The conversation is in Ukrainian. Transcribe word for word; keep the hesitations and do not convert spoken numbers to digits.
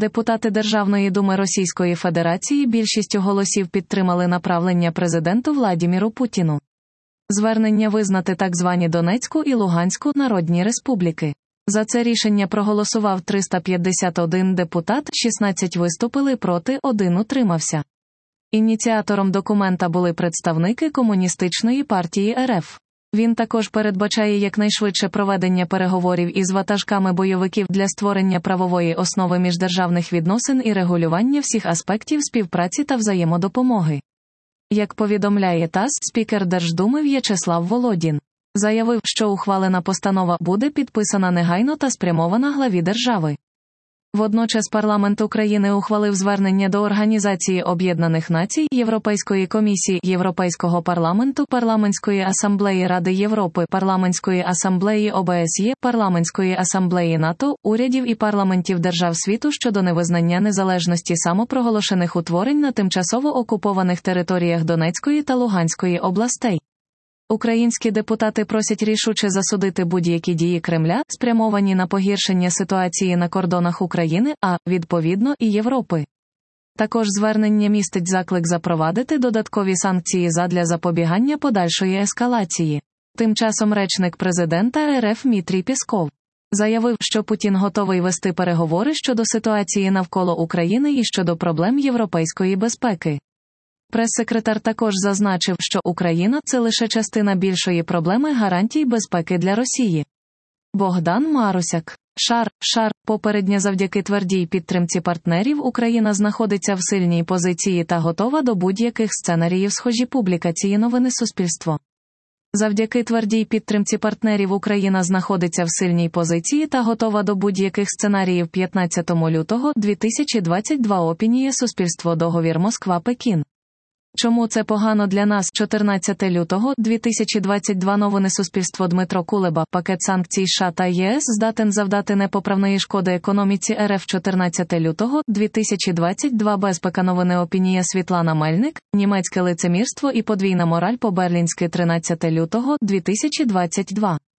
Депутати Державної думи Російської Федерації більшістю голосів підтримали направлення президенту Владіміру Путіну. Звернення визнати так звані Донецьку і Луганську народні республіки. За це рішення проголосував триста п'ятдесят один депутат, шістнадцять виступили проти, один утримався. Ініціатором документа були представники Комуністичної партії РФ. Він також передбачає якнайшвидше проведення переговорів із ватажками бойовиків для створення правової основи міждержавних відносин і регулювання всіх аспектів співпраці та взаємодопомоги. Як повідомляє ТАСС, спікер Держдуми В'ячеслав Володін заявив, що ухвалена постанова буде підписана негайно та спрямована главі держави. Водночас парламент України ухвалив звернення до Організації Об'єднаних Націй, Європейської комісії, Європейського парламенту, Парламентської асамблеї Ради Європи, Парламентської асамблеї ОБСЄ, Парламентської асамблеї НАТО, урядів і парламентів держав світу щодо невизнання незалежності самопроголошених утворень на тимчасово окупованих територіях Донецької та Луганської областей. Українські депутати просять рішуче засудити будь-які дії Кремля, спрямовані на погіршення ситуації на кордонах України, а, відповідно, і Європи. Також звернення містить заклик запровадити додаткові санкції задля запобігання подальшої ескалації. Тим часом речник президента РФ Дмитрій Пєсков заявив, що Путін готовий вести переговори щодо ситуації навколо України і щодо проблем європейської безпеки. Прес-секретар також зазначив, що Україна – це лише частина більшої проблеми гарантій безпеки для Росії. Богдан Марусяк. Шар, шар, попередньо завдяки твердій підтримці партнерів Україна знаходиться в сильній позиції та готова до будь-яких сценаріїв. Схожі публікації новини Суспільство. Завдяки твердій підтримці партнерів Україна знаходиться в сильній позиції та готова до будь-яких сценаріїв. п'ятнадцятого лютого дві тисячі двадцять другого Опінія Суспільство. Договір Москва-Пекін. Чому це погано для нас? чотирнадцятого лютого дві тисячі двадцять другого Новини Суспільство. Дмитро Кулеба. Пакет санкцій США та ЄС здатен завдати непоправної шкоди економіці РФ. чотирнадцятого лютого дві тисячі двадцять другого Безпека. Новини Опінія. Світлана Мельник. Німецьке лицемірство і подвійна мораль по-берлінськи. тринадцятого лютого дві тисячі двадцять другого